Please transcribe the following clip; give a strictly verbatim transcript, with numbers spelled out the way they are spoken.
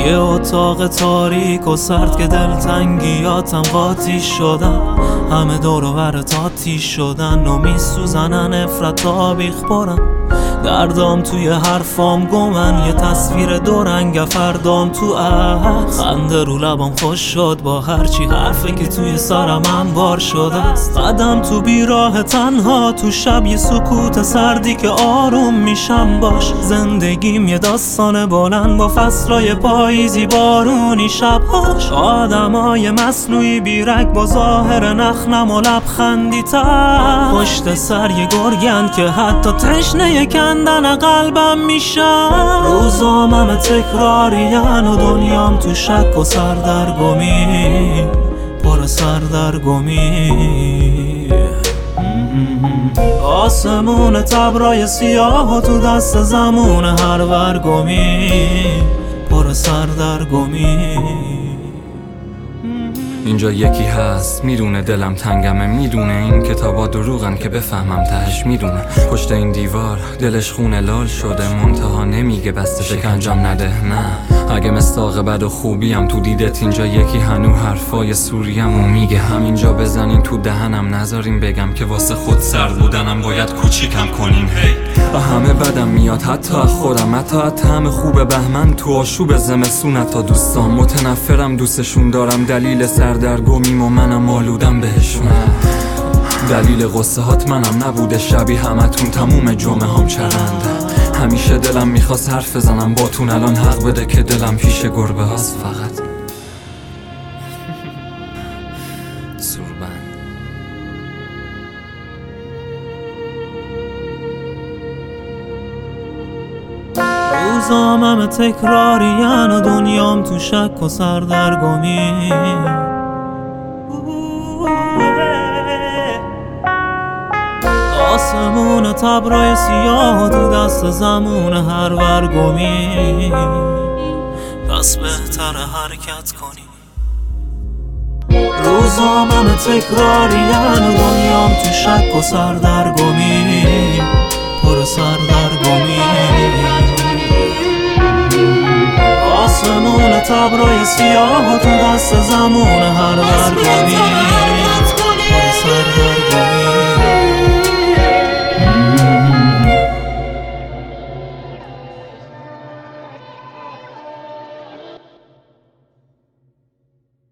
یه اتاق تاریک و سرد که دلتنگیاتم قاطی شدن، همه دور و برت آتیش شدن و میسوزنن افرت تابیخ برن. دردام توی حرفام گمن، یه تصویر دورنگ فردام تو عکس. خنده رو لبام خوش شد با هرچی حرفه که توی سرم انبار شده است. قدم تو بیراه تنها تو شب، یه سکوت سردی که آروم میشم باش. زندگیم یه داستان بلند با فصلای پاییزی بارونی شبهاش. آدمای مصنوعی بیرک با ظاهر نخنم و لبخندی تر، پشت سر یه گرگن که حتی تشنه کندن قلبم میشن. روزام همه تکرارین و دنیام تو شک و سردرگمی، پر سردرگمی. آسمون تبرای سیاه و تو دست زمون هر ورگمی، پر سردرگمی. اینجا یکی هست میدونه دلم تنگمه، میدونه این کتابا دروغن که بفهمم تهش، میدونه پشت این دیوار دلش خونه لال شده، منتها نمیگه بسته شکنجم نده. نه اگه مستاق بد و خوبیم تو دیدت اینجا یکی هنو حرفای سوریم و میگه. همینجا بزنین تو دهنم نذارین بگم که واسه خود سر بودنم باید کوچیکم کنین. هی و همه بدم میاد حتی خودم، حتی همه خوب بهمن تو آشوب زمستون. حتی دوستان متنفرم دوستشون دارم، دلیل سردرگمیم و منم آلودم بهشون. دلیل قصه هات منم نبوده شبیه همتون، تموم جمعه هم چرنده. همیشه دلم میخواست حرف بزنم باتون، الان حق بده که دلم پیش گربه هاست فقط. سوربند روزام همه تکرارین و دنیام تو شک و سردرگمی. آسمون تبرای سیاه تو دست زمون هر ورگمی، پس بهتر حرکت کنی. روزام همه تکرارین و دنیام تو شک و سردرگمی، پر سردرگمی. آسمون تبرای سیاه تو دست زمون هر ورگمی.